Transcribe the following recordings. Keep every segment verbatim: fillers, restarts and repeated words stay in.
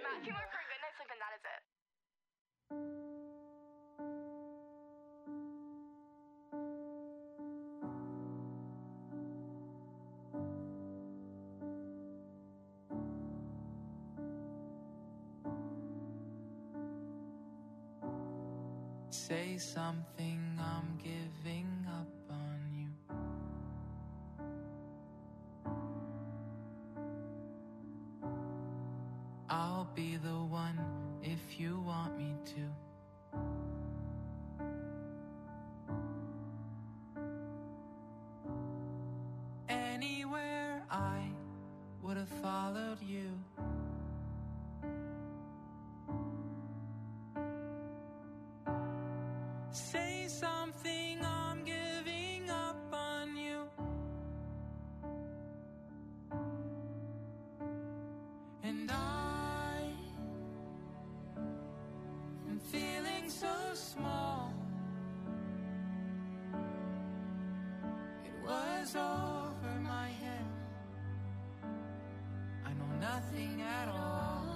matching one for a good night's sleep, and that is it. Say something, I'm giving up on you. I'll be the one if you want me to. Anywhere I would have followed you. Say something, I'm giving up on you. And I am feeling so small. It was over my head. I know nothing at all.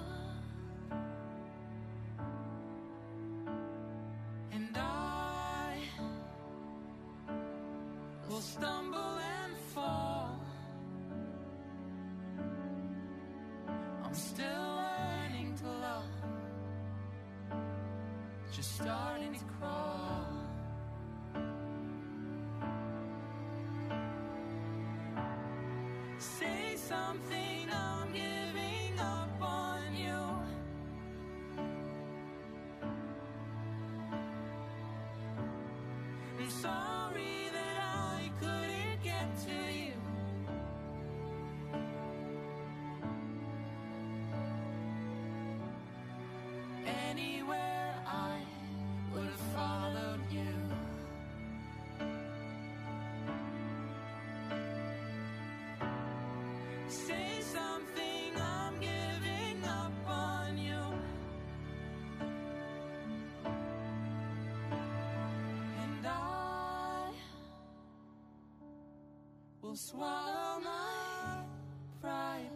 And I will stumble and fall. I'm still learning to love, just starting to crawl. Say something, I'm giving up on you. I'm sorry that I couldn't get to you. Anywhere I would have followed you. Say something, I'm giving up on you. And I will swallow my pride.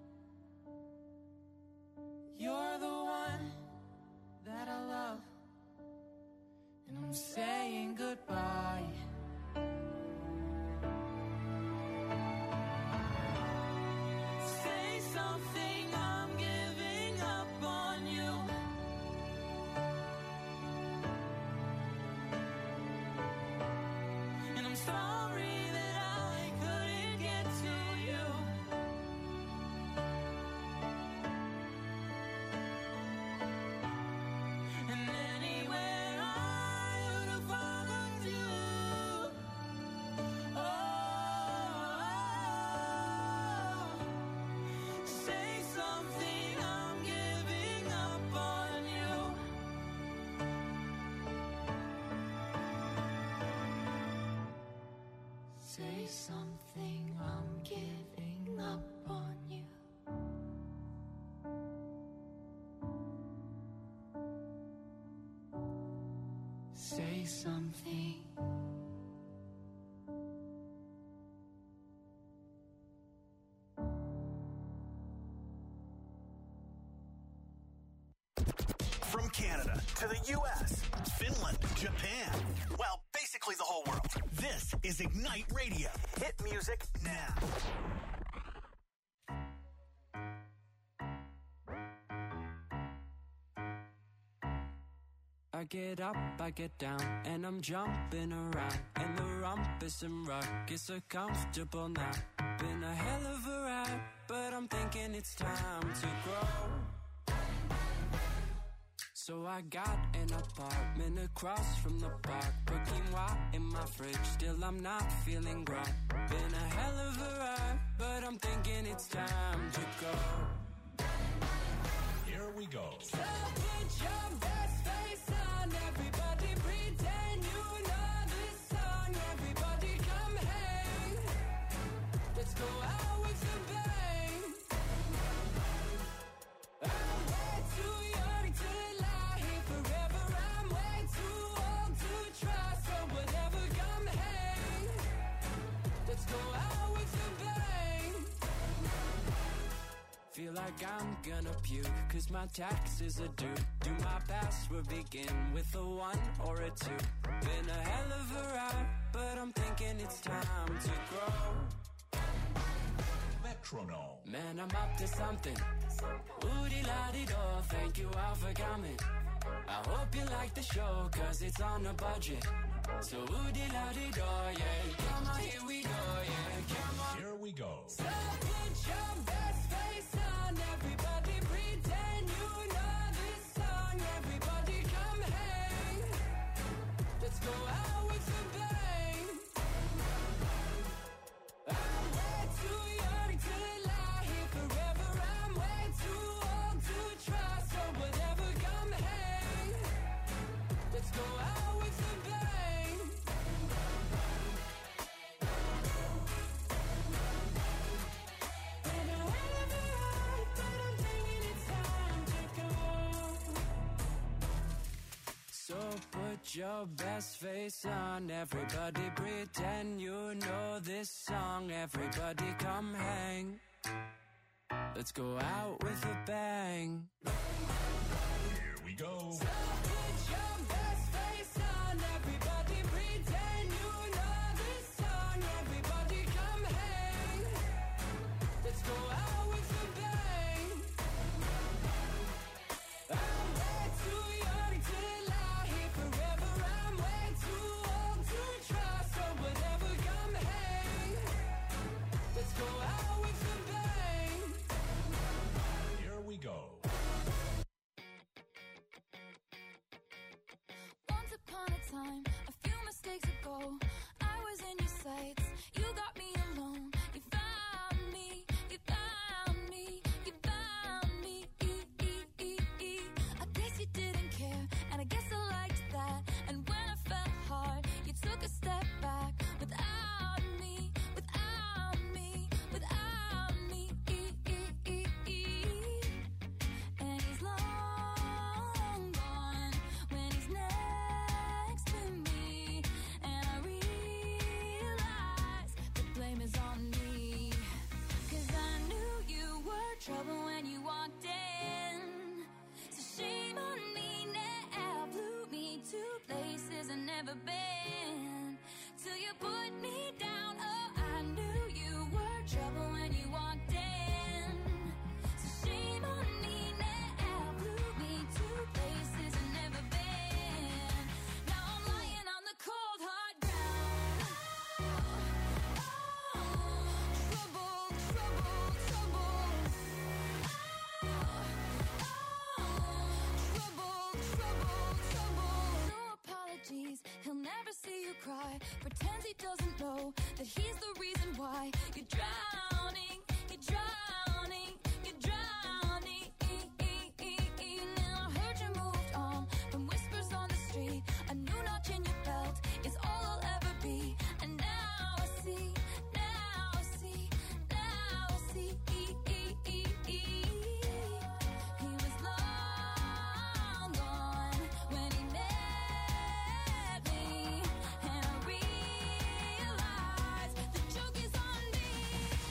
You're the one that I love, and I'm saying goodbye. Say something, I'm giving up on you. And I'm sorry that I couldn't get to you. And anywhere I would have followed you. Oh, say something, I'm giving up on you. Say something, I'm giving up on you. Say something. From Canada to the U S, Finland, Japan, well, basically the whole world. This is Ignite Radio. Hit music now. I get up, I get down, and I'm jumping around. And the rumpus and ruckus so comfortable now. Been a hell of a ride, but I'm thinking it's time to grow. So I got an apartment across from the park. Put quinoa in my fridge, still I'm not feeling grown. Been a hell of a ride, but I'm thinking it's time to go. Here we go. So put your best face on, everybody pretend you know this song. Everybody come hang, let's go out with a bang. I'm way too young to lie here forever. I'm way too old to try, so whatever, come hang, let's go out with a bang. Feel like like I'm gonna puke, cause my taxes are due. Do my password begin with a one or a two? Been a hell of a ride, but I'm thinking it's time to grow. Metronome. Man, I'm up to something. Woody-la-di-do, thank you all for coming. I hope you like the show, cause it's on a budget. So woody-la-di-do, yeah. Come on, here we go, yeah. Come on. Here we go. So put your best face on, everybody pretend you know this song. Everybody come hang. Let's go out with a bang. I'm way too young to lie here forever. I'm way too old to try. So whatever, come hang. Let's go out with a bang. And I wanna be right, but I'm thinking it's time to go. So put your best face on, everybody pretend you know this song. Everybody come hang. Let's go out with a bang. Here we go. So put your best face on, everybody pretend you know this song. Everybody come hang. Let's go out with a bang. I'm way too young to lie here forever. I'm way too old to try. So whatever, come hang. Let's go out with a bang. Here we go. Once upon a time, a few mistakes ago, I was in your sights. You got me alone. You found me. You found me. You found me. I guess you didn't care, and I guess I liked that. And when I fell hard, you took a step back. Without me, without me, without me. And he's long gone when he's next to me. And I realize the blame is on me. Cause I knew you were trouble when you walked in. So shame on me now. Blew me to places I've never been. Till you put me down. Oh, I knew you were trouble when you walked in. So shame on me now. Blew me to places I've never been. Now I'm lying on the cold hard ground. Oh, oh, trouble, trouble, trouble. Oh, oh, trouble, trouble, trouble. No apologies, he'll never see you cry. Pretends he doesn't know that he's the reason why you're drowning, you're drowning, you're drowning. Now I heard you moved on from whispers on the street. A new notch in your belt is all I'll ever be. And now I see, now I see, now I see. He was long gone when he met me. And I realized the joke is on me.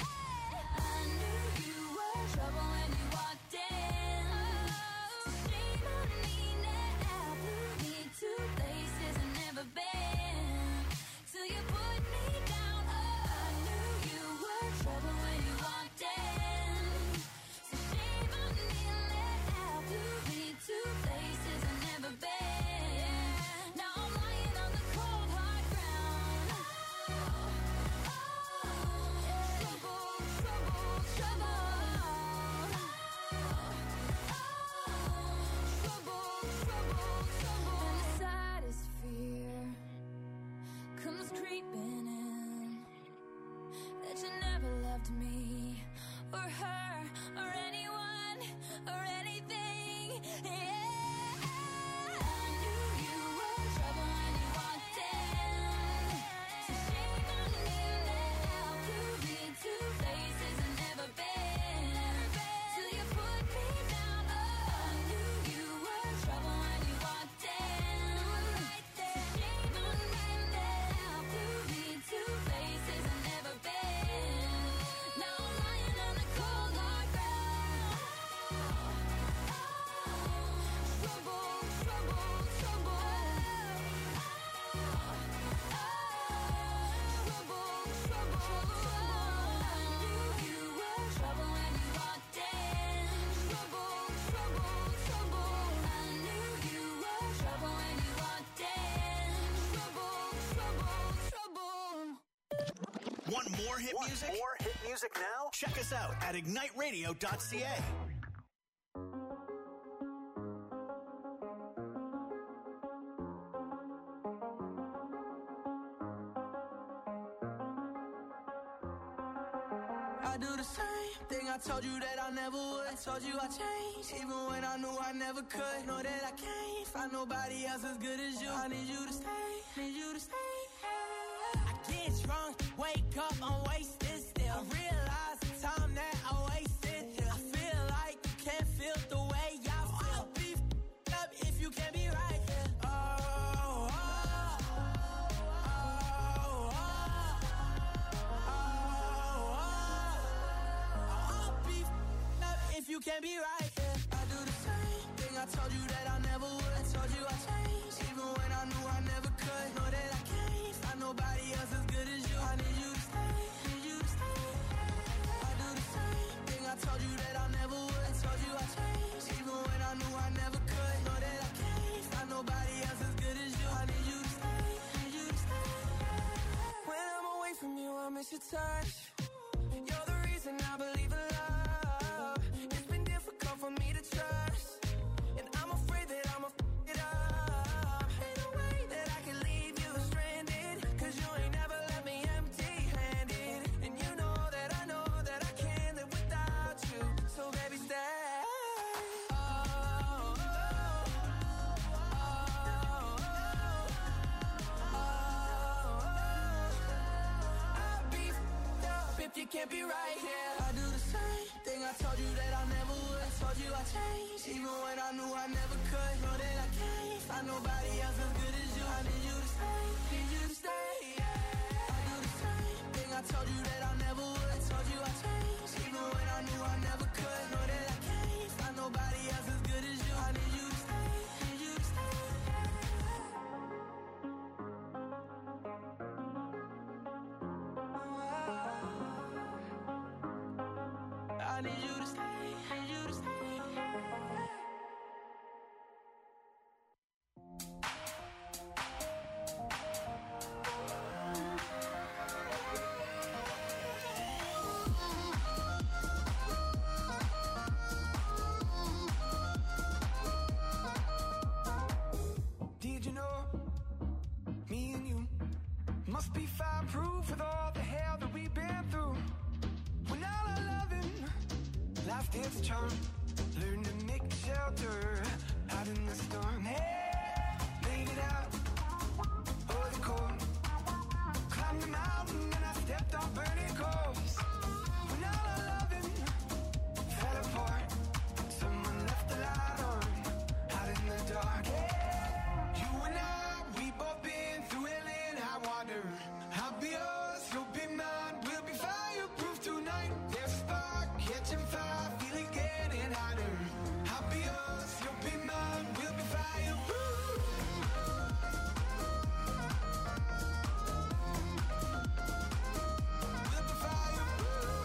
more hit Want music? more hit music now? Check us out at ignite radio dot c a. I do the same thing I told you that I never would. I told you I changed, even when I knew I never could. Know that I can't find nobody else as good as you. I need you to stay, need you to stay. I get drunk, wake up, I'm wasted still. I realize the time that I wasted here. I feel like you can't feel the way I feel. I'll be f***ed up if you can't be right here. Oh, oh, oh, oh, oh, oh. I'll be f***ed up if you can't be right here. I do the same thing I told you that I never would. I told you I changed, even when I knew I never could. Know that I can't find nobody else as good as you. I need you to stay, need you to stay. I do the same thing I told you that I never would. I told you I changed, even when I knew I never could. Know that I can't find nobody else as good as you. I need you to stay, need you to stay. When I'm away from you, I miss your touch. You're the reason I believe in love. It's been difficult for me to trust, and I'm afraid that I'ma f*** it up. Ain't no way that I can leave you stranded, 'cause you ain't never left me empty-handed. And you know that I know that I can't live without you. So baby, stay. Oh, oh, oh, oh, oh. I'll be f***ed up if you can't be right here. I do the same thing I told you that I never would. I told you I changed, even when I knew I never could. Know that I can't find nobody else as good as you. I need you to stay, need you to stay. Yeah. I do the same thing I told you that I never would. I told you I changed, even when I knew I never could. Know that I can't find nobody else as good as you. I need you to stay, need you to stay. I need you to stay, need you to stay. Did you know me and you must be fireproof with all the hell that we've been through? When all our loving lost its charm, learn to make shelter out in the storm. Hey, made it out of the cold, climbed the mountain and I stepped on burning coals. When all our loving fell apart, someone left the light on out in the dark. Hey, you and I, we both been through hell and high water. I'll be yours, you'll be mine, we'll be fireproof tonight. There's a spark, catching fire, feeling getting hotter. I'll be yours, you'll be mine, we'll be fireproof. We'll be fireproof.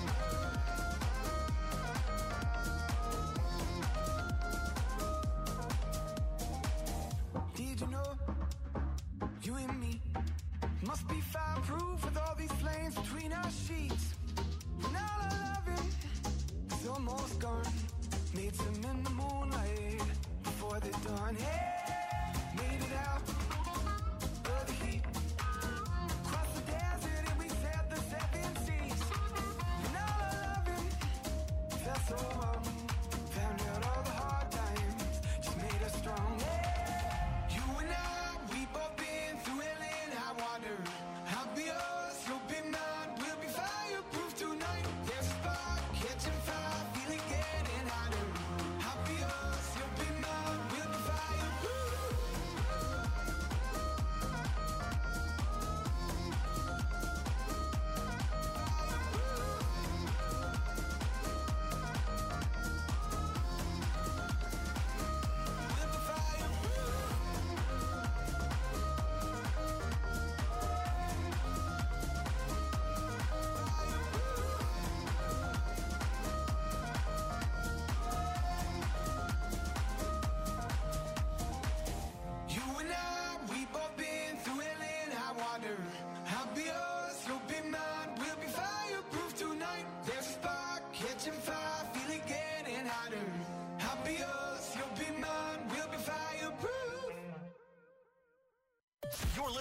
Did you know you and me must be fireproof with all these flames between our sheets? When all our loving is almost gone, made some in the moonlight before the dawn. Hey, made it out of the heat, crossed the desert and we sailed the seven seas. When all our loving felt so wrong, found out all the hard times just made us strong. Hey, you and I, we both been through hell and high water. I'll be yours, you'll be mine, we'll be fireproof tonight. There's a spark, catching fire, feeling getting hotter. I'll be yours, you'll be mine, we'll be fireproof.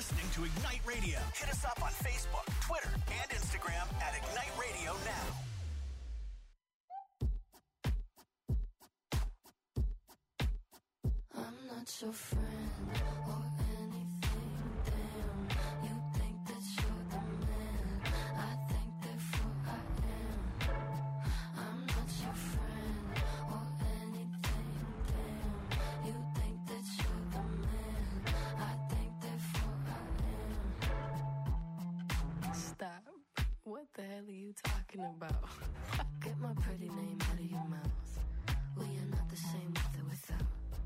listening to Ignite Radio. Hit us up on Facebook, Twitter, and Instagram at Ignite Radio Now. I'm not your friend or anything, damn. You think that you're the man, I think therefore I am. I'm not your friend or anything, damn. You think that you're the man, I think therefore I am. Stop. What the hell are you talking about? Get my pretty name out of your mouth. We are not the same with or without.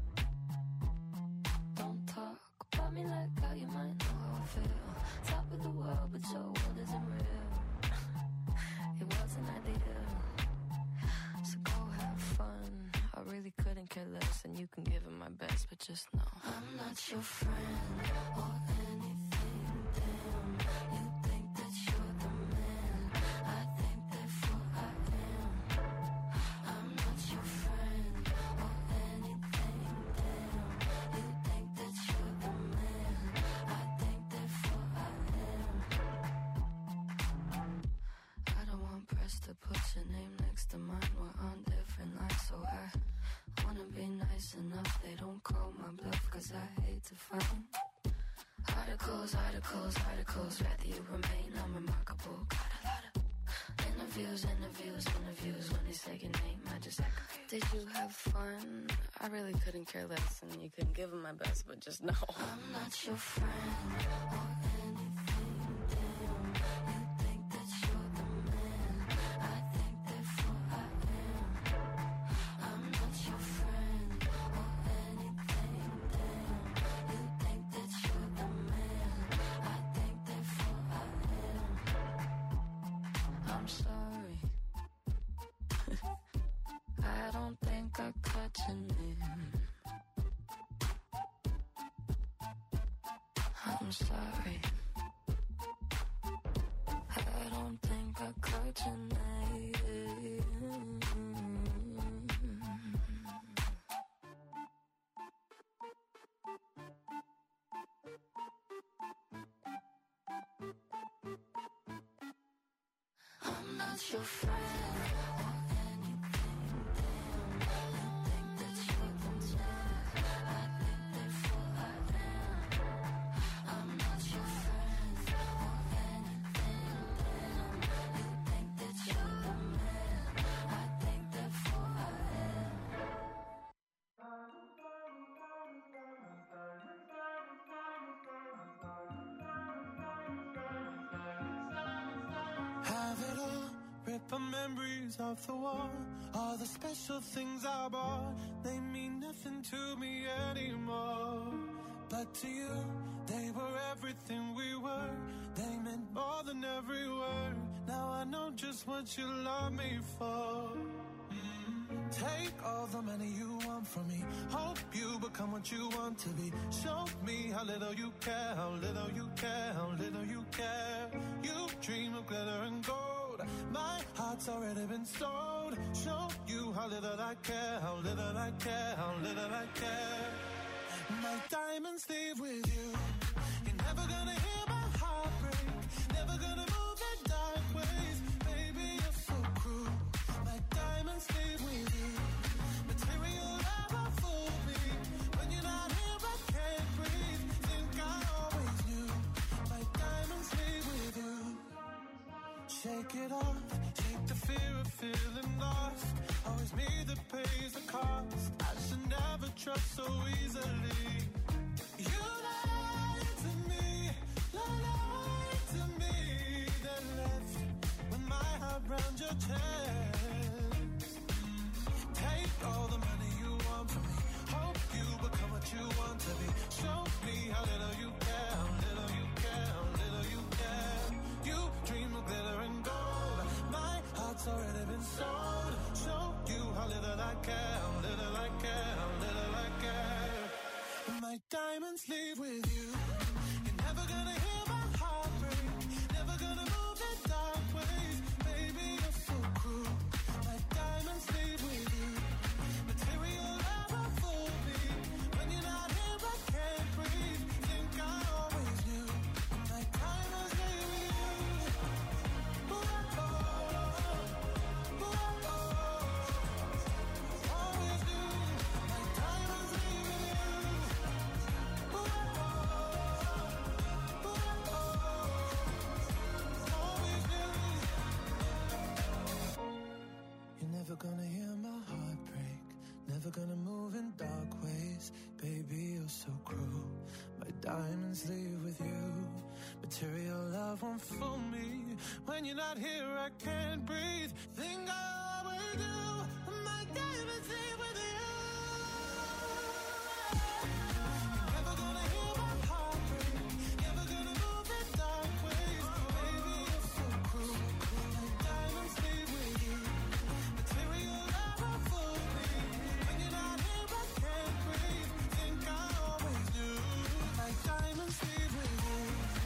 Don't talk about me like how you might know how I feel. Top of the world, but your world isn't real. It wasn't ideal. So go have fun. I really couldn't care less, and you can give it my best, but just know I'm not your friend or anything, damn. You think that you're the man, I think therefore I am. I'm not your friend or anything, damn. You think that you're the man, I think therefore I am. I don't want press to put your name next to mine. We're on different lines, so I wanna be nice enough. They don't call my bluff, cause I hate to find articles, articles, articles. Rather you remain unremarkable. Got a lot of interviews, interviews, interviews. When they say your name, I just act confused. Did you have fun? I really couldn't care less, and you couldn't give them my best, but just know I'm not your friend or anything, damn. You think that you're the man, I think therefore I am. I'm not your friend or anything, damn. You think that you're the man, I think therefore I am. I'm sorry. I don't think I caught your name. I'm sorry. I don't think I caught your name. I'm not your friend or anything, damn. You think that you're the man, I think therefore I am. I'm not your friend or anything, damn. You think that you're the man, I think therefore I am. Have it all, rip our memories off the wall. All the special things I bought, they mean nothing to me anymore. But to you, they were everything we were. They meant more than every word. Now I know just what you love me for. Mm. Take all the money you want from me. Hope you become what you want to be. Show me how little you care, how little you care, how little you care. You dream of glitter and gold. My heart's already been sold. Show you how little I care, how little I care, how little I care. My diamonds leave with you. You're never gonna hear my heart break. Never gonna move in dark ways. Baby, you're so cruel. My diamonds leave with you. Material never fooled me. When you're not here, I can't breathe. Think I always knew. My diamonds leave with you. Shake it off. Take the fear of feeling lost. Always me that pays the cost. I should never trust so easily. You lied to me, lied to me. Then left with my heart round your chest. Take all the money you want from me. Hope you become what you want to be. Show me how little you care, how little you care, how little you care. You dream of glitter and gold. My heart's already been sold. Show you how little I care, how little I care, how little I care. My diamonds leave with you. You're never gonna hear my heart break. Never gonna move in dark ways. Baby, you're so cruel. My diamonds leave with you. Material never fooled me. When you're not here, I can't breathe. Think I always knew. never gonna move in dark ways. Baby, you're so cruel. My diamonds leave with you. Material love won't fool me. When you're not here, I can't breathe. Think I always do. My diamonds leave with you. You're never gonna hear my heart break. Never gonna move in dark ways. Baby, you're so cruel. My diamonds leave with you. Material love won't fool me. When you're not here, I can't breathe. Think I always do. My diamonds leave with you.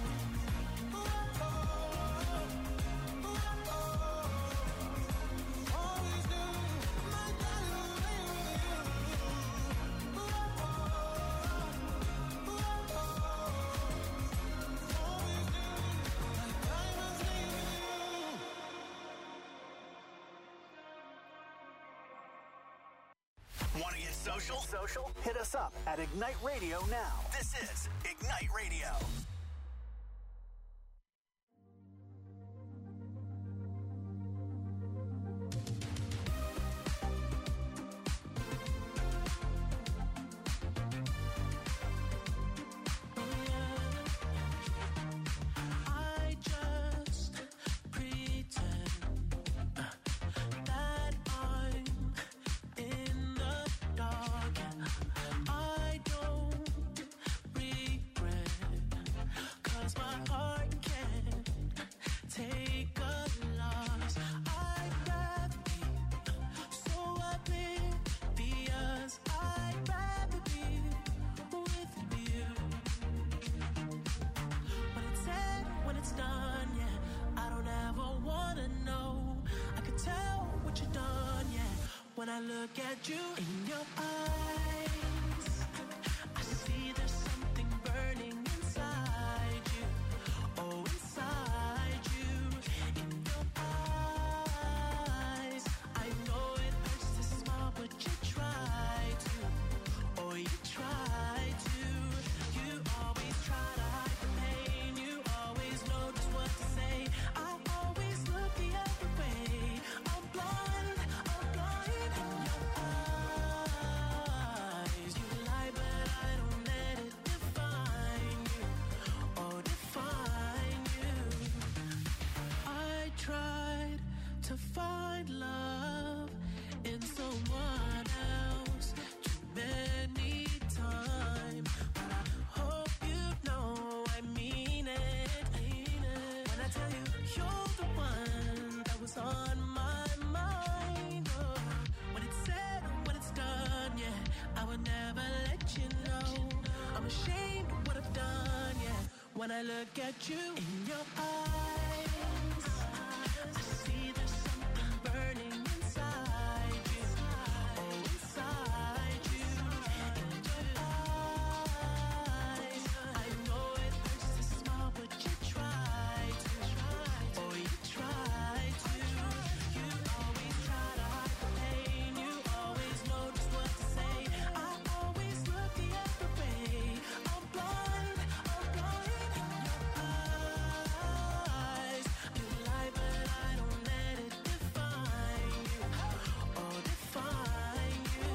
Want to get social? Social? Hit us up at Ignite Radio now. This is Ignite Radio. I just pretend that I'm in the dark. I don't regret, 'cause my heart can't take a loss. I'd rather be so oblivious. I'd rather be with you. When it's said, when it's done, yeah, I don't ever wanna know. I can tell what you've done, yeah. When I look at you in your eyes, I see there's something burning inside you. Oh, inside you, in your eyes. I know it hurts to smile, but you try to. Oh, you try to. You always try to hide the pain. You always know just what to say. I always look the other way. I'm blind, I'm blind in your eyes. You lie, but I don't let it define you. Oh, define you. I tried to find love in someone else too many times, but I hope you know I mean it. When I tell you you're the one that was on my mind. Oh, when it's said and when it's done, yeah, I would never let you know. I'm ashamed of what I've done, yeah. When I look at you in your eyes, I see there's something burning inside you. Oh, inside you, in your eyes. I know it hurts to smile, but you try to. Oh, you try to. You always try to hide the pain. You always know just what to say. I always look the other way. I'm blind, I'm blind in your eyes. You lie, but I don't let it define you. Oh, define you.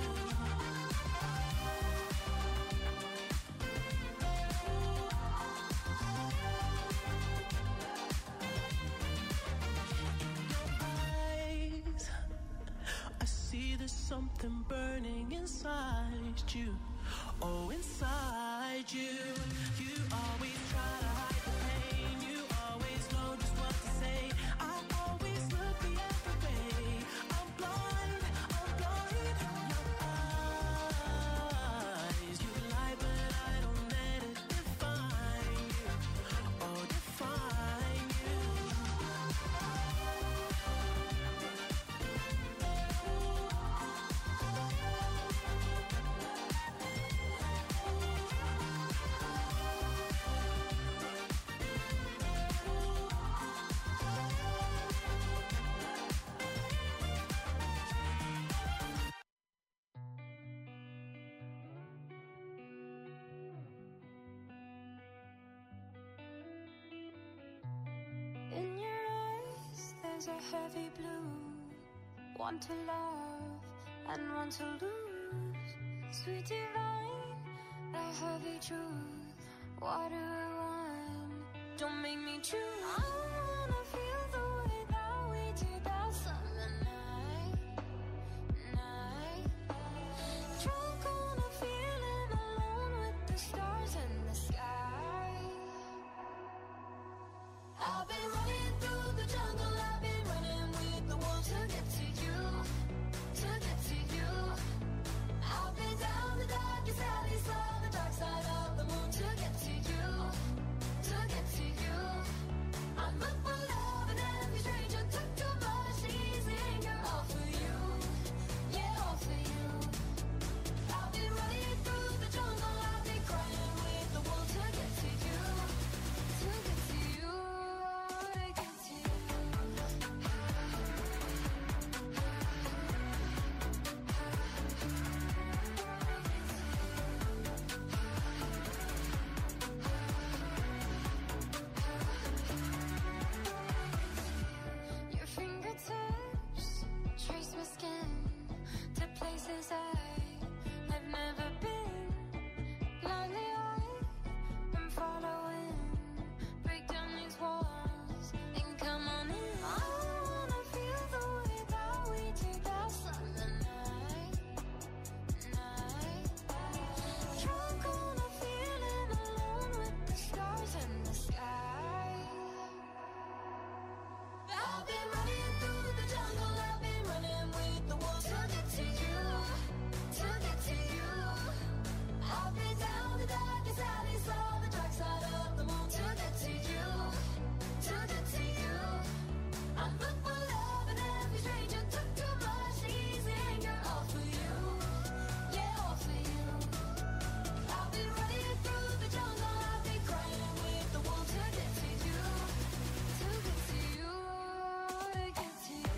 Eyes, I see there's something burning inside you. Oh, inside you. You always try to hide the pain. You always know just what to say. I always look the other way. I'm blind, I'm blind in your eyes. You lie, but I don't let it define you. Oh, define you. In your eyes, there's a heavy blue. One to love and one to lose. sweet divine, the heavy truth. What do I want? Don't make me choose. I wanna feel the way that we did that summer night, night. Drunk on a feeling, alone with the stars in the sky. I've been running through the jungle, I've been running with the wolves to get to you, to get to you. I've been down the darkest alley, saw the dark side of the moon to get to you, to get to you. I'm up for love and every stranger took too much easy anger. All for you, yeah, all for you. I've been running through the jungle, I've been crying with the wolves to get to you, to get to you, to get to you. Your fingertips trace my skin to places I have never been. Blindly I am following. Break down these walls and come on in. I wanna feel the way that we did that summer night, night. Drunk on a feeling, alone with the stars in the sky. I've been running through the jungle, I've been running with the wolves to get to you, to get to you. I've been down the darkest alley, saw the dark side of the moon to get to you, to get to you. I'm booked for love and every stranger took too much easy anger. All for you, yeah, all for you. I've been running through the jungle, I've been crying with the wolves to get to you, to get to you, to get to you.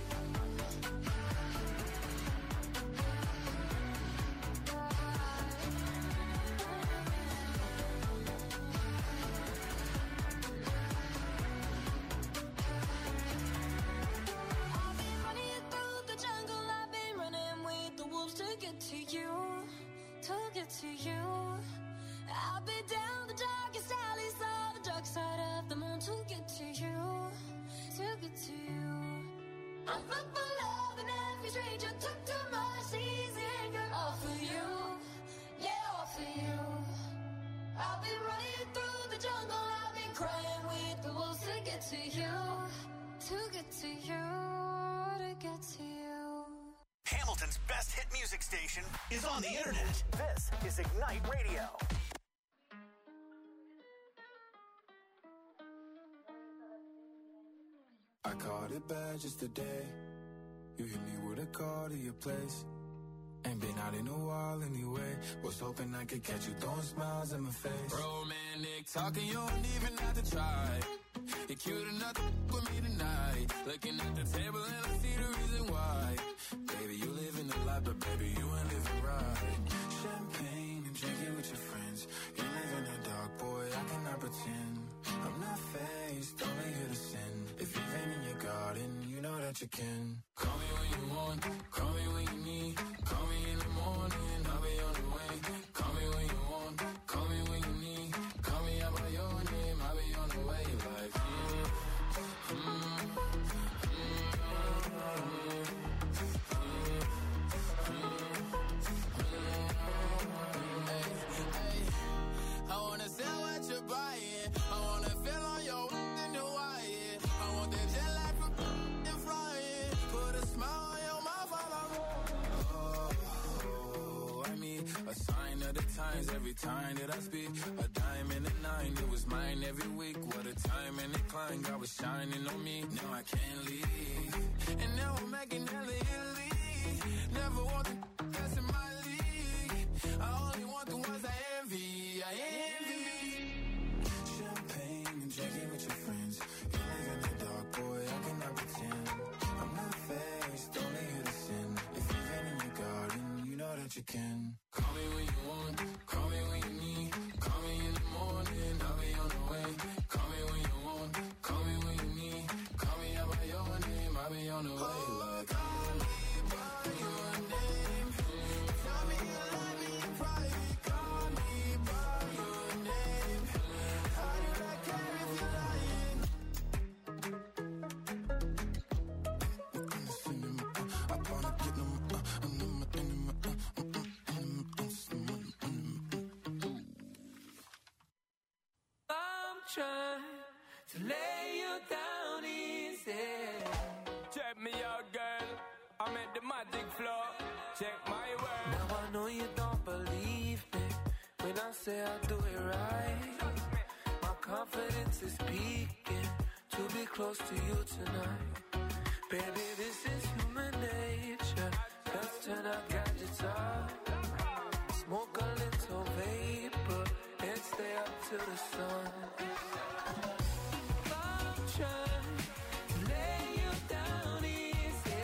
I've been running through the jungle, I've been running with the wolves to get to you, to get to you. I've been down the darkest alleys, saw the dark side of the moon to get to you, to get to you. I'm fucked for love and every stranger took too much easy anger. All for you, yeah, all for you. I've been running through the jungle, I've been crying with the wolves to get to you, to get to you, to get to you. Hamilton's best hit music station is on the internet. This is Ignite Radio. I caught it bad just today. You hit me with a call to your place. Ain't been out in a while anyway. Was hoping I could catch you throwing smiles in my face. Romantic talking, you don't even have to try. You're cute enough to f- with me tonight. Looking at the table and I see the reason why. Baby, you living the life, but baby, you ain't living right. Champagne and drinking with your friends. You live in the dark, boy, I cannot pretend. I'm not faced, only here to sin. If you've been in your garden, you know that you can. Call me when you want, call me when you need. Call me in the morning, I'll be on the way. Call me when you want, call me when you need. Call me out by your name, I'll be on the way. Like, mm, mm, mm, I wanna sell what you're buying. I wanna feel on your in the wire. I want that jet lag from and flying. Put a smile on your mouth while I'm oh, I mean, a sign of the times every time that I speak. A diamond and a nine, it was mine every week. What a time and a climb, God was shining on me. Now I can't leave. And now I'm making hella Italy. Never want the that's in my league. I only want the ones I envy. I envy. Champagne and drinking with your friends. You live in the dark, boy, I cannot pretend. I'm not faced, only here to sin. If you've been in your garden, you know that you can. Call me when you want, call me when you need. Call me in the morning, I'll be on the way. Call me when you want, call me when you need. Call me out by your name, I'll be on the way. Like, call me by your name. Tell me trying to lay you down easy. Check me out, girl. I'm at the magic floor. Check my work. Now I know you don't believe me when I say I do it right. My confidence is peaking to be close to you tonight. Baby, this is human nature. Let's turn our gadgets off. Smoke a little vapor and stay up till the sun. I'm trying to lay you down easy.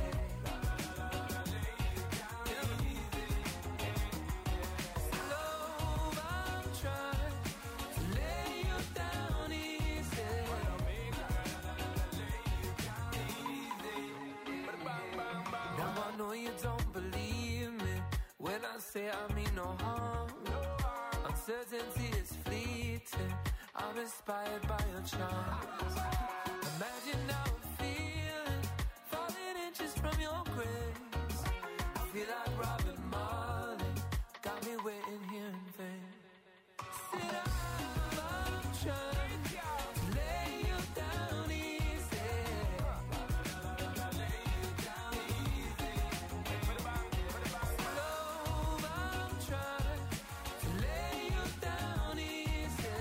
Slow, I'm trying to lay you down easy. Now I know you don't believe me when I say I mean no harm. Uncertainty is fleeting. I'm inspired by your charms. Imagine how I'm feeling, falling inches from your grace. I feel like Robin Marley, got me waiting here in vain. Sit up, I'm trying to lay you down easy. Slow, I'm trying to lay you down easy.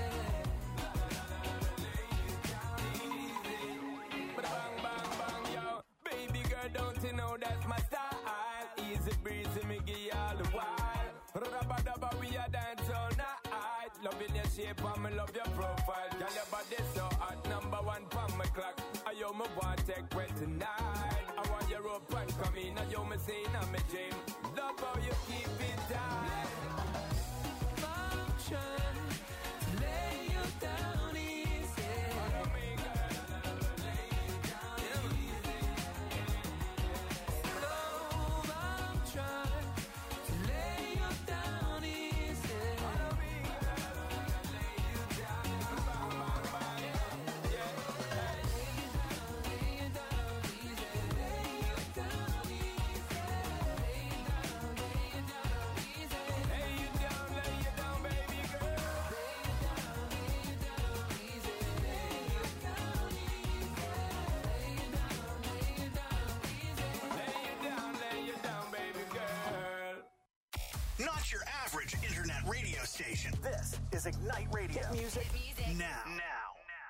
Bang, bang, bang, yo. Baby girl, don't you know that's my style? Easy breezy, me give you all the while. Rubba-dubba, we a dance all night. Loving your shape and me love your profile. Girl, your body so hot, number one pon my clock. I yo me want take wet tonight. I want your rope and come in. I yo me saying I'm a dream. Love how you keep it tight. I'm trying to lay you down easy. Slow, I'm trying to lay you down easy. Lay you down, lay you down, baby girl. Lay you down, lay you down, baby girl. Not your average internet radio station. This is Ignite Radio. Hit music, now. Now.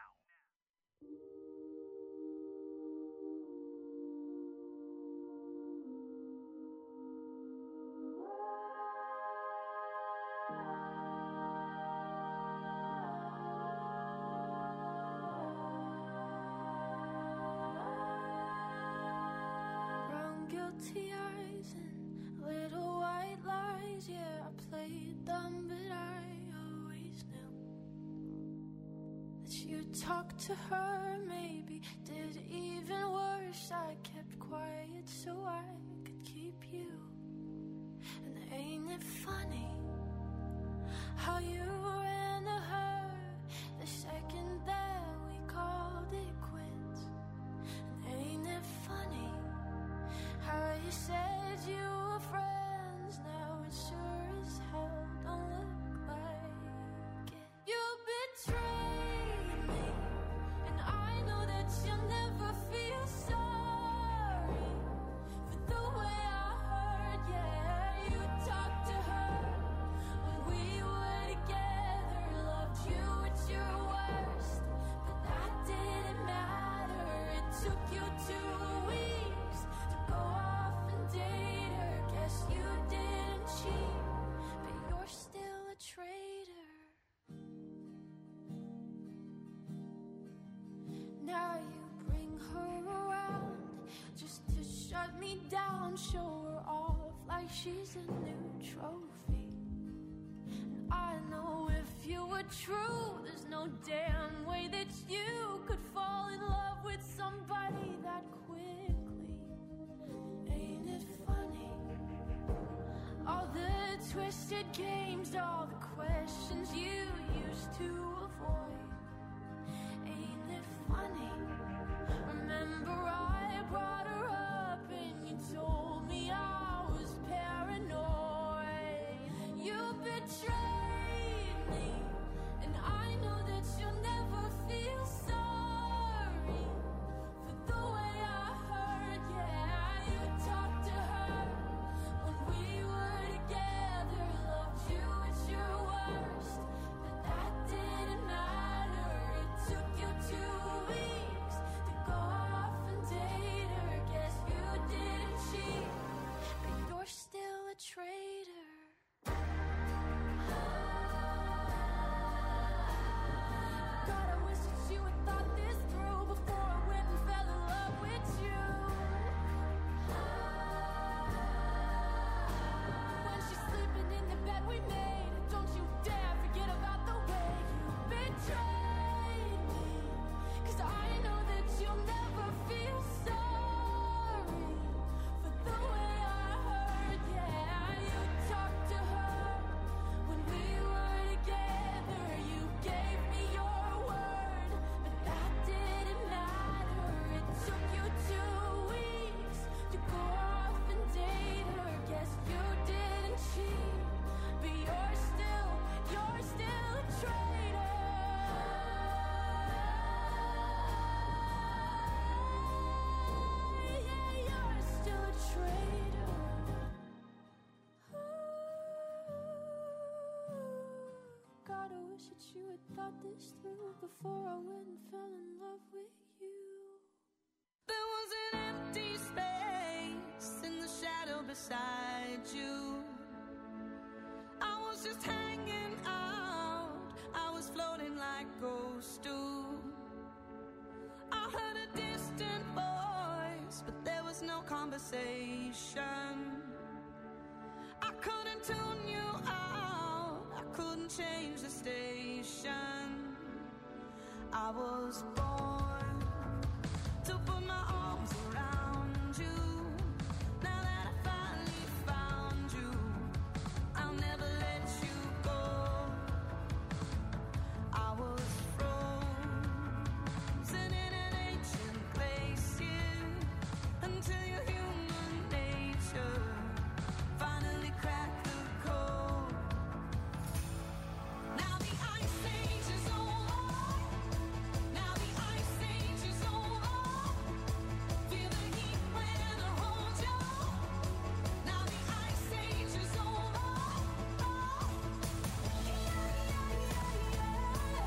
Brown guilty eyes and little white lies. Yeah, I played dumb, but I always knew that you'd talk to her. Maybe did even worse. I kept quiet so I could keep you. And ain't it funny how you ran to her the second that we called it quits? And ain't it funny how you said you were friends? Now it sure as hell don't look like it. You betrayed me, and I know that you'll never feel sorry for the way I hurt. Yeah, you talked to her when we were together, loved you at your worst, but that didn't matter. It took you two weeks to go off and date her. Guess you didn't cheat, but you're still a traitor. Now you bring her around just to shut me down, show her off like she's a new trophy. And I know if you were true, there's no damn way that you could fall in love with somebody that quickly. Ain't it funny? All the twisted games, all the questions you used to avoid. Ain't it funny? Remember I brought her up and you told me I was paranoid. You betrayed me, and I know that you'll never this through before I went and fell in love with you. There was an empty space in the shadow beside you. I was just hanging out, I was floating like ghosts do. I heard a distant voice, but there was no conversation. I couldn't tune you out, I couldn't change the station. I was born to put my arms around you. Now that I finally found you, I'll never let you go. I was frozen in an ancient place, yeah, until your human nature finally cracked the code. Now the ice age is over. Now the ice age is over. Feel the heat when I hold you. Now the ice age is over. Oh. Yeah, yeah, yeah, yeah.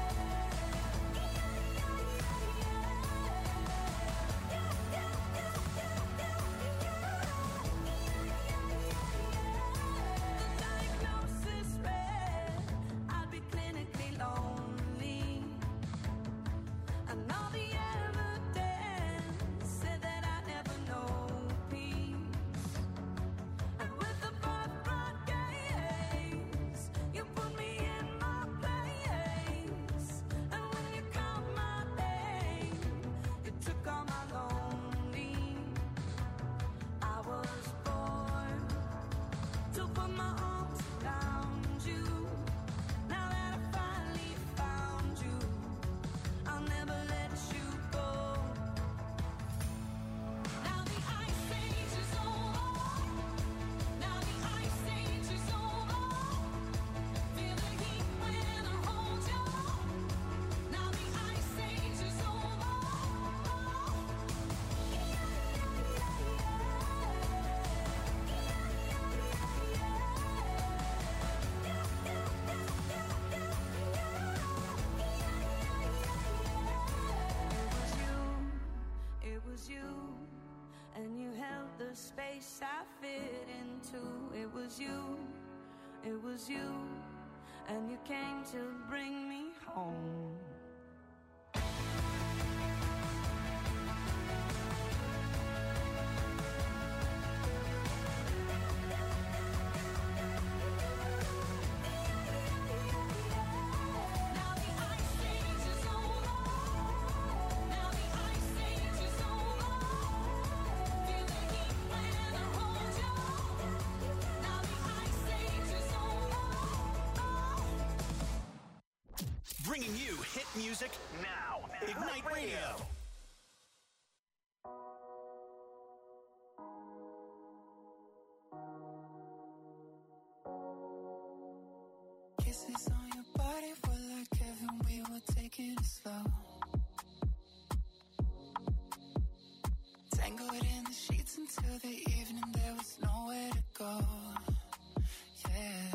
The diagnosis read I'd be clinically lonely, and all the evidence said that I'd never know peace. And with the birthright gaze, you put me in my place. And when you called my name, you took all my lonely. I was born to put my arms around you. Now that I finally found you, I'll never let you go. Now the ice age is over. Now the ice age is over. Feel the heat when I hold you. Now the ice age is over. Oh. Yeah, yeah, yeah, It was you, and you held the space I fit into. It was you, it was you, and you came to bring me home. Now the ice age is over. Now the ice age is over. Feel the heat when I hold you. Now the ice age is over. Bringing you hit music now. Ignite Radio. Kisses on your body were like heaven, we were taking it slow. Tangled in the sheets until the evening, there was nowhere to go. Yeah.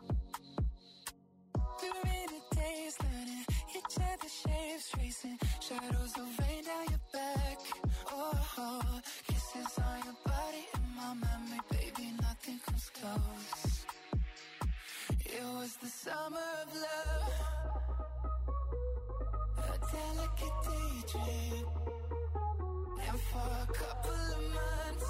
We were in a daze, learning each other's shapes, tracing shadows of rain down your back. Oh, oh, kisses on your body in my memory, baby, nothing comes close. It was the summer of love, a delicate daydream. And for a couple of months,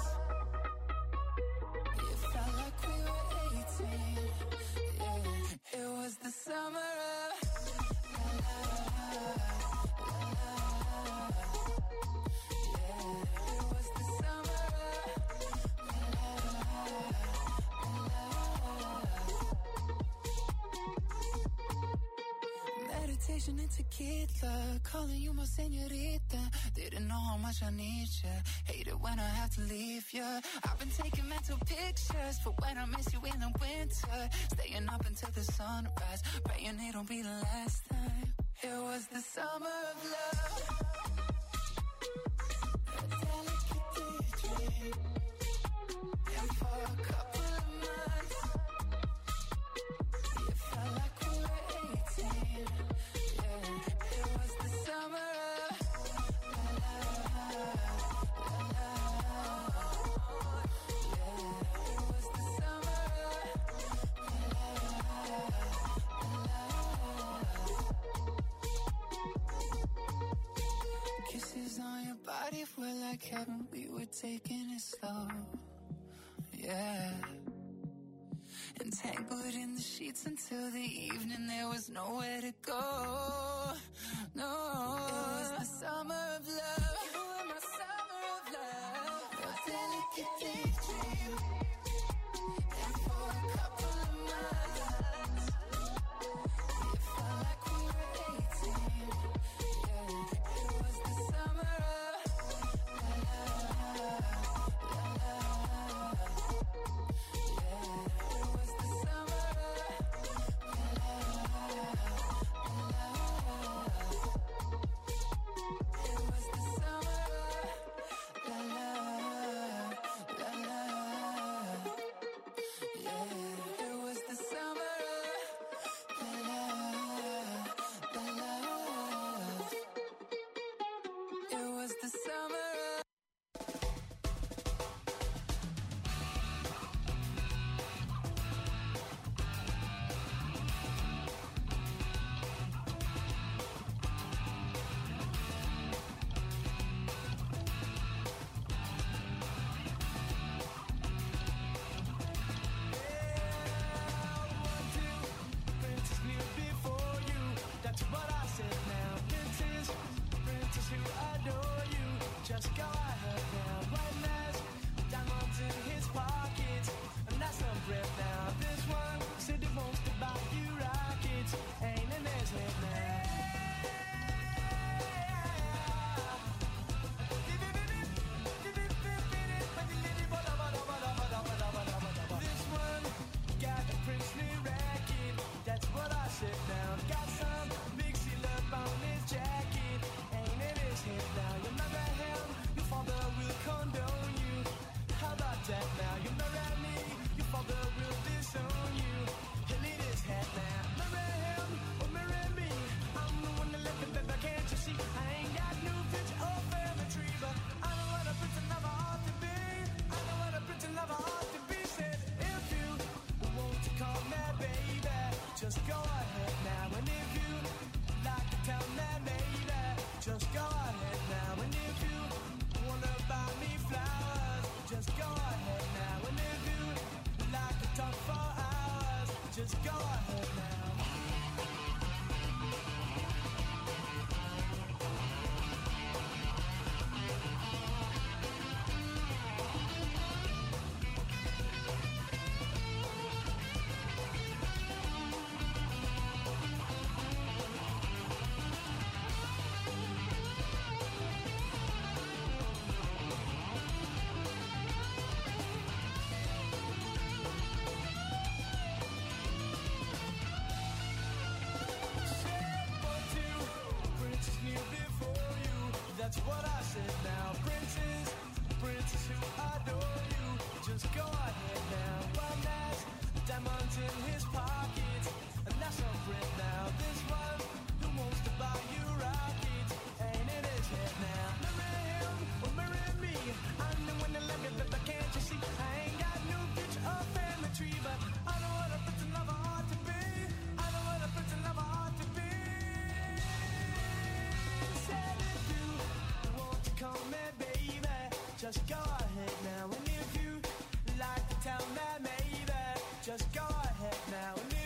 it felt like we were eighteen. Yeah, it was the summer of la la la la la. Yeah, it was the summer of la la la. Meditation and tequila, calling you my señorita. Didn't know how much I need you. Hate it when I have to leave you. I've been taking mental pictures for when I miss you in the winter. Staying up until the sunrise, praying it'll be the last time. It was the summer of love, a delicate daydream. And for a couple of months, it felt like we were eighteen. Yeah. entangled in the sheets until the evening. There was nowhere to go. No, it was the summer of love. You were my summer of love. A delicate daydream. And for a couple of months, it felt like we were eighteen. Yeah, it was the summer of love. Just go ahead now, and if you like to tell me, maybe, just go ahead now, and if you wanna buy me flowers, just go ahead now, and if you like to talk for hours, just go ahead now. That's what I said now. Princes, princes who adore you, just go ahead now. One has diamonds in his pockets, and that's no friend now. This one who wants to buy you rockets, ain't in his head now. Marry him or marry me, I'm the one that let me, but can't you see? I ain't got no picture or family tree, but I know what a prince and lover ought to be. I know what a prince and lover ought to be. Said if you call me baby, just go ahead now, and if you like to tell me maybe, just go ahead now, and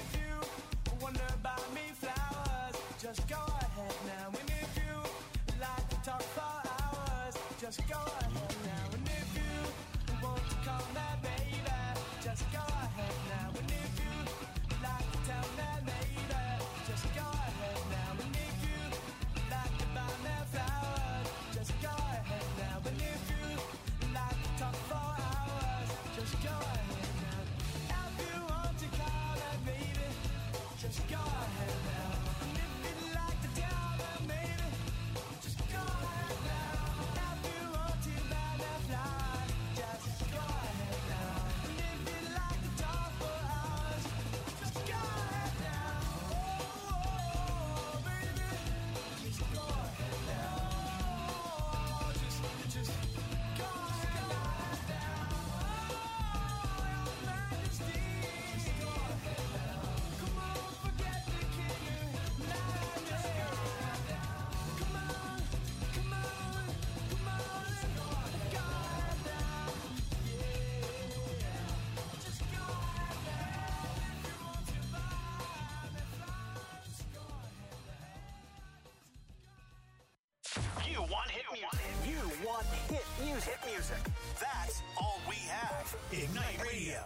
choose hit music. That's all we have. Ignite Radio.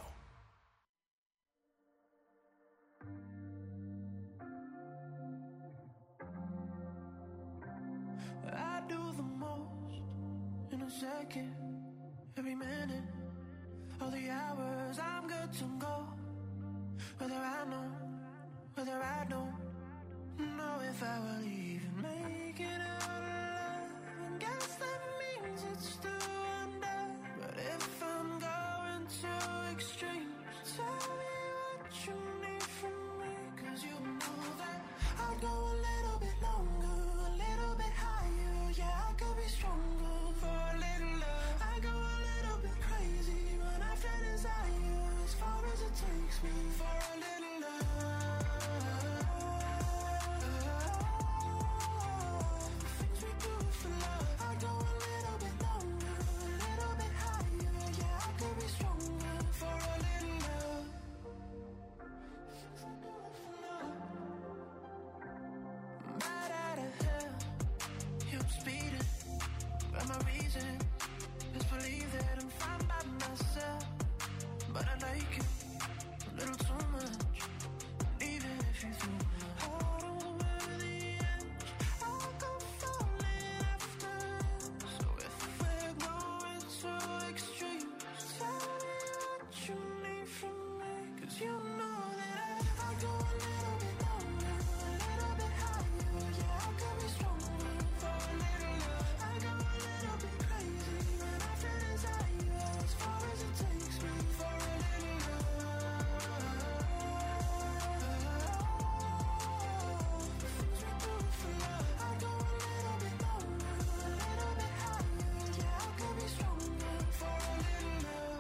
I do the most in a second, every minute of the hours. I'm good to go, whether I know, whether I don't know if I will even make it out alive. And guess that means it's still under. But if I'm going to extremes, tell me what you need from me. Cause you know that I'll go a little bit longer, a little bit higher. Yeah, I could be stronger for a little love. I go a little bit crazy when I feel desire, as far as it takes me for a little love. Things we do for love. I go a little bit longer, a little bit higher. Yeah, I could be stronger for a little love. Right out of hell, yeah, I'm speeding, but my reason is believe that I'm fine by myself. But I like it a little too much, even if you do. Hold on by the edge, I'll go falling after. So if we're going to extremes, tell me what you need from me. Cause you know that I, I go a little bit longer, a little bit higher. Yeah, I could be stronger for a little love. I go a little bit crazy when I feel desire, as far as it takes me for a little love. The things we do for love. I go a little bit longer, a little bit higher. Yeah, I could be stronger for a little love.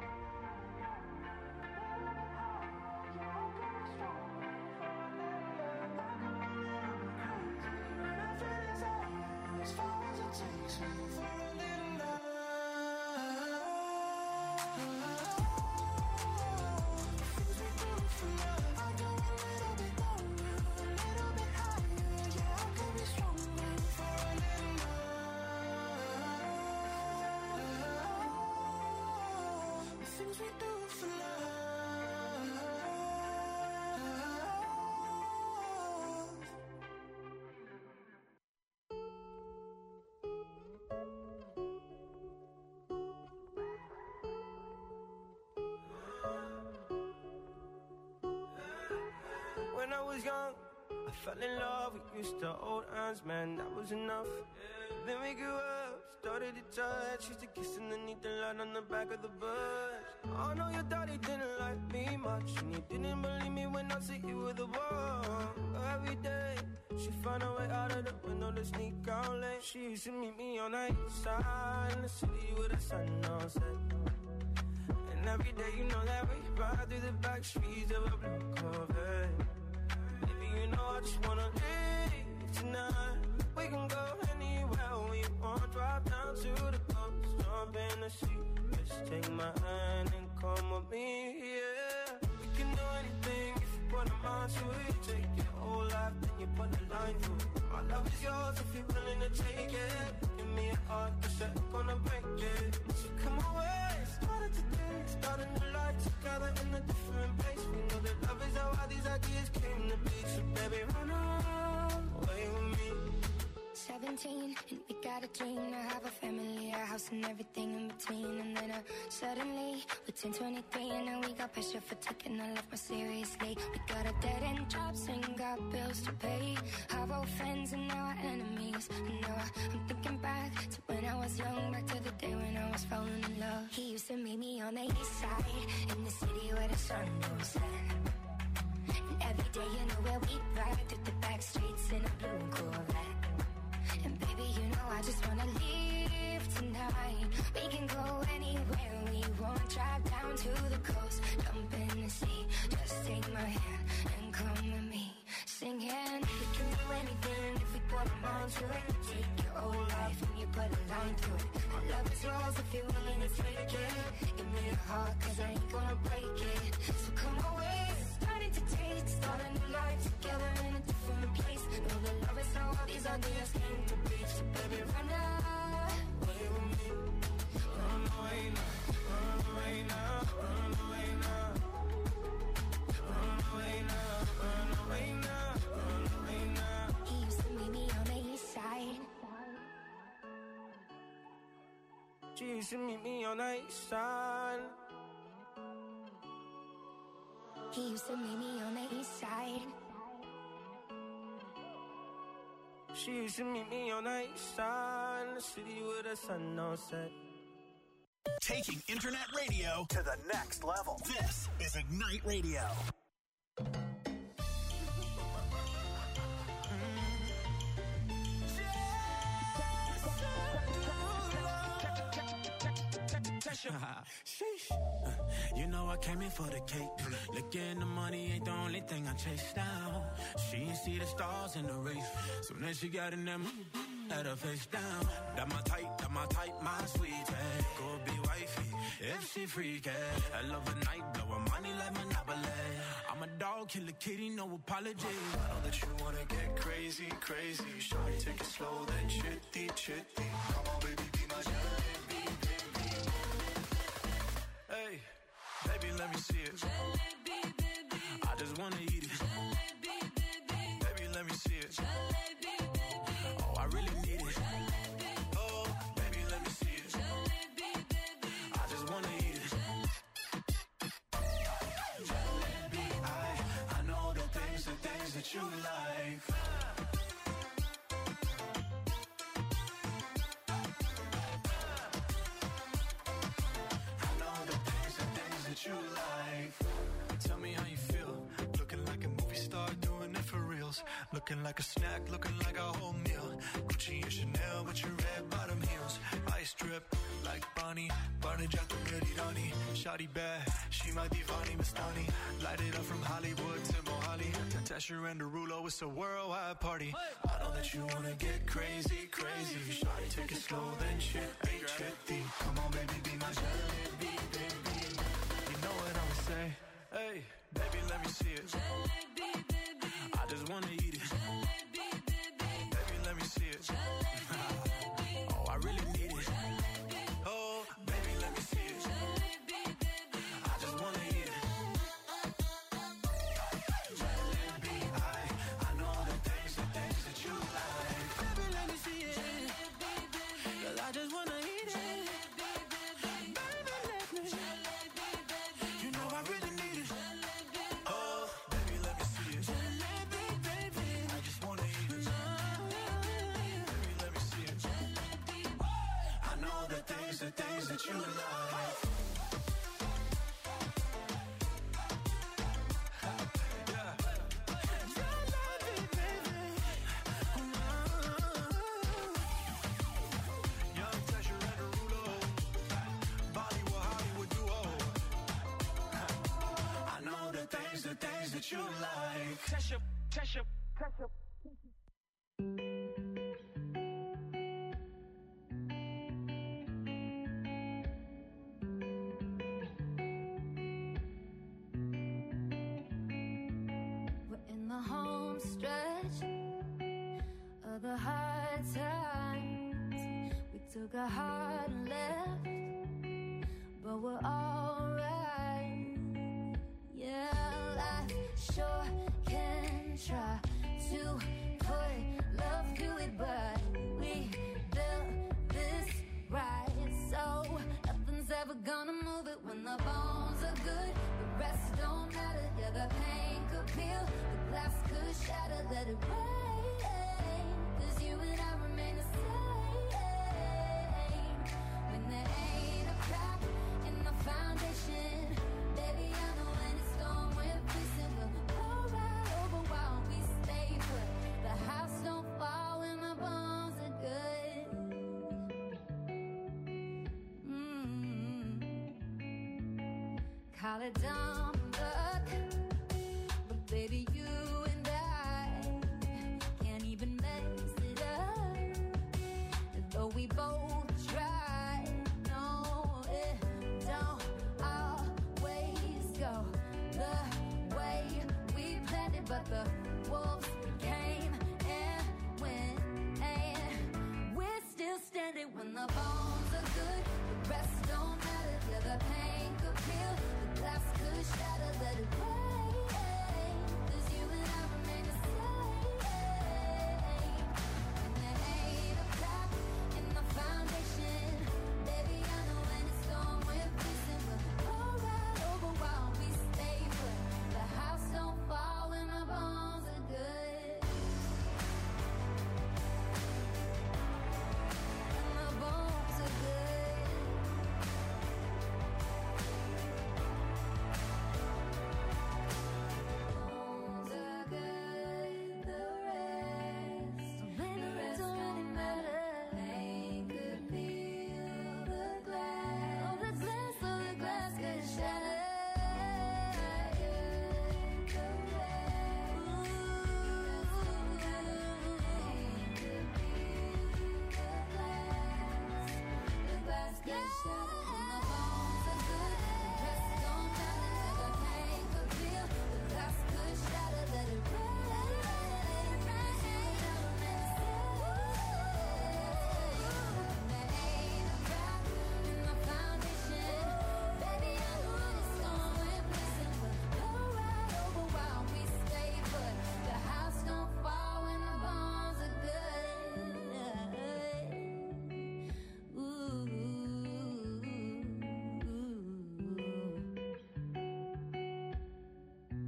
As far as it takes me for a little love. Things we do for love. I go a little bit longer, a little bit higher. Yeah, I could be stronger for a little love. The things we do for love. When I was young, I fell in love. We used to hold hands, man, that was enough. Then we grew up, started to touch. Used to kiss underneath the light on the back of the bus. I know your daddy didn't like me much, and you didn't believe me when I said you were the one. Every day, she found a way out of the window to sneak out late. She used to meet me on the east side in the city with the sun on set. And every day, you know that we ride through the back streets of a blue Corvette. Baby, you know I just wanna leave tonight. We can go anywhere we want. Drive down to the coast, jump in the sea. Just take my hand and come with me, yeah. We can do anything if you put a mind to it. Take your whole life, then you put a line through it. My love is yours if you're willing to take it. Give me a heart, cause I'm gonna break it. So come away, started today, starting a life together in a different place. We know that love is how all these ideas came to be. So baby, run away with me. seventeen, and we got a dream to have a family, a house and everything in between. And then uh, suddenly, we're ten twenty-three, and now we got pressure for taking our life more seriously. We got a dead-end jobs and got bills to pay. Our old friends and now our enemies. And now I'm thinking back to when I was young, back to the day when I was falling in love. He used to meet me on the east side, in the city where the sun don't set. And every day, you know where we ride through the back streets in a blue Corvette. And baby, you know I just wanna leave tonight. We can go anywhere we want. Drive down to the coast, jump in the sea. Just take my hand and come with me. Singing, we can do anything if we put our mind to it. Take your whole life and you put a line through it. My love is yours if you're willing to take it. Give me a heart, cause I ain't gonna break it. So come away, starting to taste. Start a new life together in a different place. Know that love is how all these ideas came to be. So baby, run away with me. She used to meet me on the east side. He used to meet me on the east side. She used to meet me on the east side, in the city with the sun on set. Taking internet radio to the next level. This is Ignite Radio. Sheesh. You know I came in for the cake. Looking the money ain't the only thing I chase down. She ain't see the stars in the race. So then she got in them, had her face down. That my type, that my type, my sweetie. Go be wifey, if she freaky. I love a night, blow her money like Monopoly. I'm a dog, kill a kitty, no apology. I know that you wanna get crazy, crazy. Shawty, take it slow, then chitty, chitty. Come on, baby, be my jalebi, baby. Hey, baby, let me see it. Jalebi, baby. I just wanna eat it. Jalebi, baby. Baby, let me see it. Jalebi, baby. Oh, I really need it. Jalebi. Oh, baby, let me see it. Jalebi, baby. I just wanna eat it. Jalebi, I, I know the things, the things that you like. You like. Tell me how you feel. Looking like a movie star, doing it for reals. Looking like a snack, looking like a whole meal. Gucci and Chanel with your red bottom heels. Ice drip like Bonnie, Barney Jack the Merirani. Shawty bad, she my divani Mastani. Light it up from Hollywood to Mohali. Tasha and Derulo, it's a worldwide party. I know that you wanna get crazy, crazy. Shawty, take it slow, then chitty, chitty. Come on, baby, be my jalebi, baby. Know what I would say? Hey, baby, let me see it. Jalebi, baby. I just wanna eat it. Jalebi, baby. Baby, let me see it. Jalebi, baby. Oh, I really need it. Jalebi. Oh, baby, let me see it. Jalebi, baby. I just wanna eat it. Jalebi, I, I know the things, the things that you like. Baby, let me see it. Jalebi, baby. Girl, I just wanna eat it. Jalebi, baby. Baby, let me. Jalebi, baby. You know I really need it. Jalebi. Oh, baby, let me see it. Jalebi, baby. I just wanna eat it. Baby, let me see it. Jalebi. I know the things, the things that you like. Young Tasha and Derulo, Bollywood, Hollywood duo. I know the things, the things that you like. Tasha, Tasha, Tasha. We're in the home stretch of the hard times. We took a hard left, but we're alright. Yeah, life sure can try to put love through it, but we built this right. So nothing's ever gonna move it when the bones are good. The rest don't matter. Yeah, the pain could peel, the glass could shatter. Let it rain, 'cause you and I remain the same. When there ain't a crack in the foundation, baby, I know when it's gone, we're fixing. We'll go right over while we stay put. The house don't fall when the bones are good. Mm-hmm. Call it dumb luck, but baby, you and I can't even mess it up. Though we both try, no, it don't always go the way we planned it, but the